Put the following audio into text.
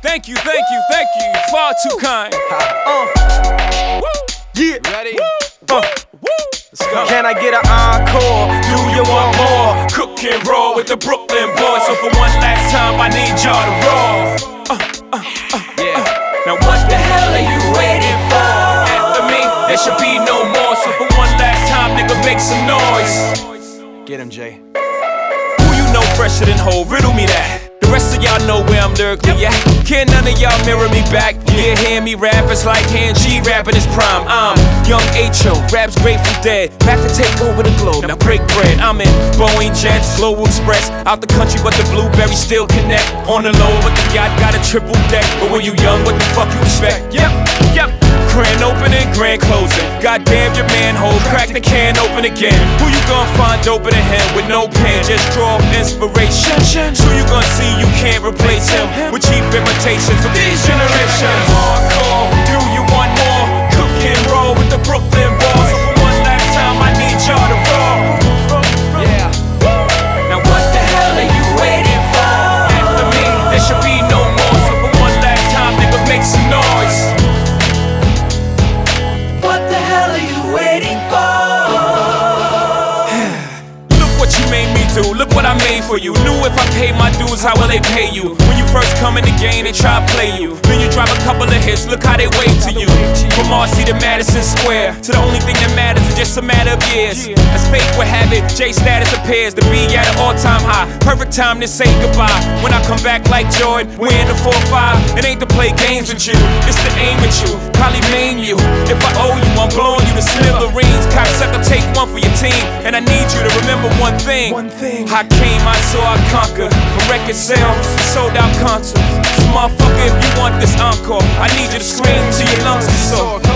Thank you, far too kind. Yeah. Ready? Let's go. Can I get an encore? Do you want more? Cook and roll with the Brooklyn boys. So for one last time, I need y'all to roll. Yeah. Now what the hell are you waiting for? After me, there should be no more. So for one last time, nigga, make some noise. Get him, Jay. Who you know fresher than Ho? Riddle me that. The rest of y'all know where I'm lyrically at. Can't none of y'all mirror me back. Yeah, hear me rap, it's like Han G rapping his prime. I'm Young H.O., raps Grateful Dead. Back to take over the globe, now break bread. I'm in Boeing Jets, Global Express. Out the country, but the blueberries still connect. On the low, but the yacht got a triple deck. But when you young, what the fuck you expect? Yep. Grand opening, grand closing. Goddamn your manhole, crack the can open again. Who you gonna find open a hand with no pen? Just draw inspiration. Who you gonna see you can't replace him with cheap imitations of these generations? Hardcore, do you want more? Cook and roll with the Brooklyn boys. So for one last time, I need y'all to roll. Yeah. Now what the hell are you waiting for? After me, there should be no more. So for one last time, nigga, make some noise. What the hell are you waiting for? Look what you made me do, look what I made for you. Knew if I paid my dues, how will they pay you? When you first come in the game, they try to play you. Then you drop a couple of hits, look how they wait to you. From Marcy to Madison Square, to the only thing that matters is just a matter of years. As fate would have it, J status appears to be at an all-time high. Perfect time to say goodbye. When I come back like Jordan, we're in the 4-5. It ain't to play games with you, it's to aim at you, probably maim you. If I owe you, I'm blowing you to smithereens. Cocksucker, take one for your team, and I need you to remember one thing. I came, I saw, I conquered. From record sales, sold out concerts. So motherfucker, if you want this encore, I need you to scream till your lungs get sore.